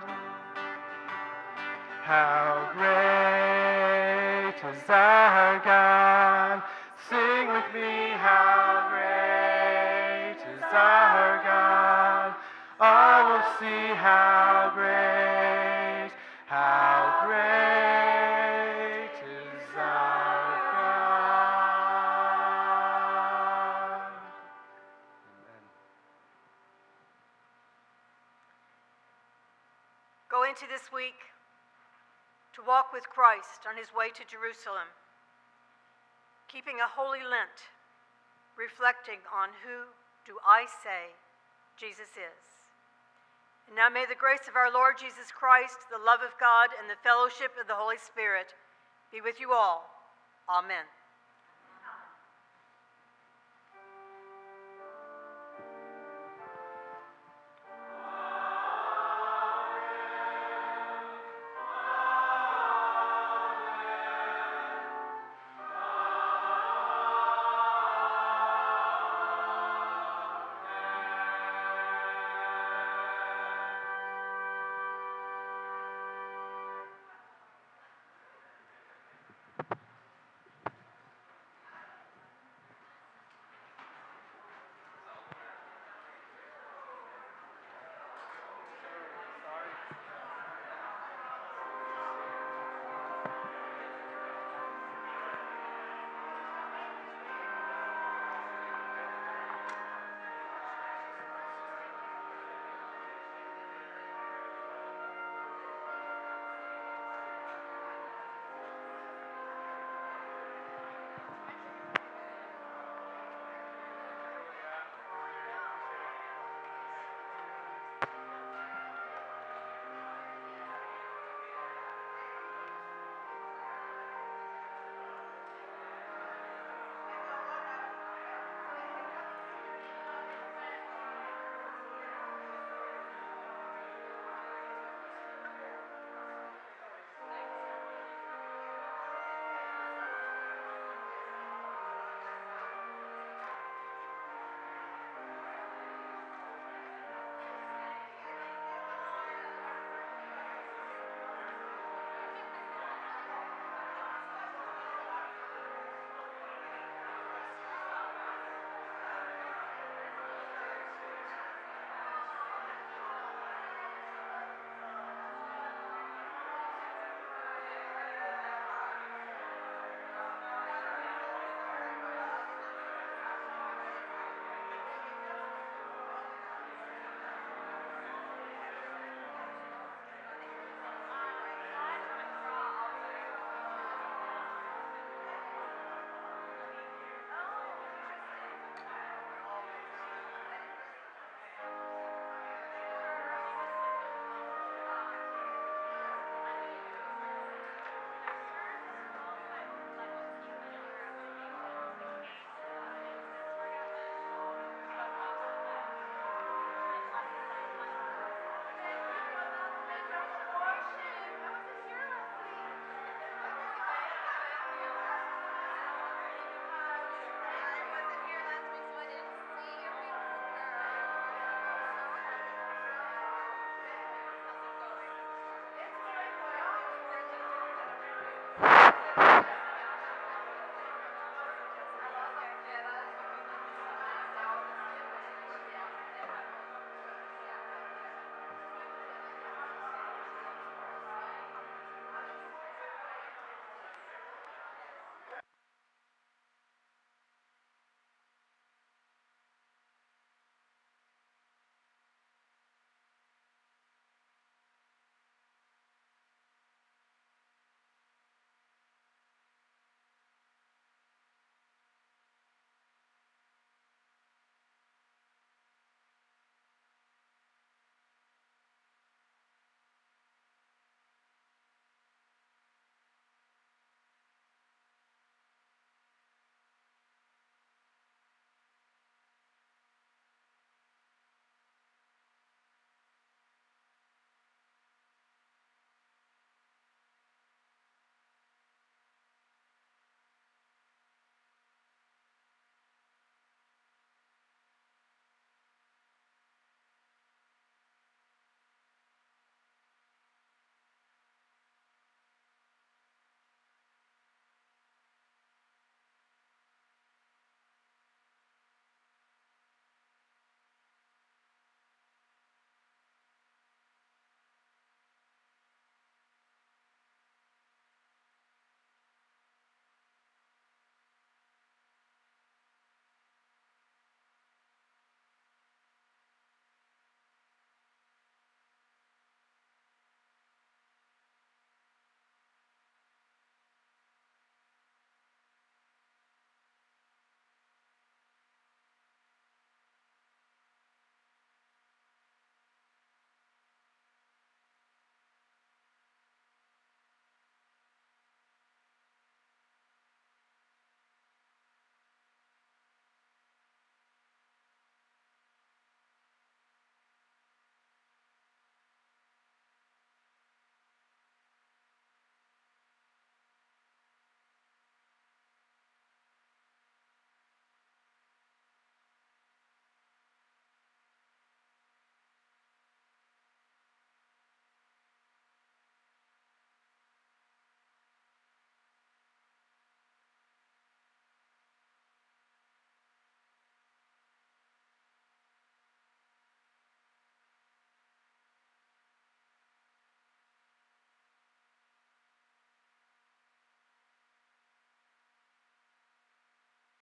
How great is our God? Sing with me, how great is our God? All will see how great is our God. into this week to walk with Christ on his way to Jerusalem, keeping a holy Lent, reflecting on who do I say Jesus is. And now may the grace of our Lord Jesus Christ, the love of God, and the fellowship of the Holy Spirit be with you all. Amen.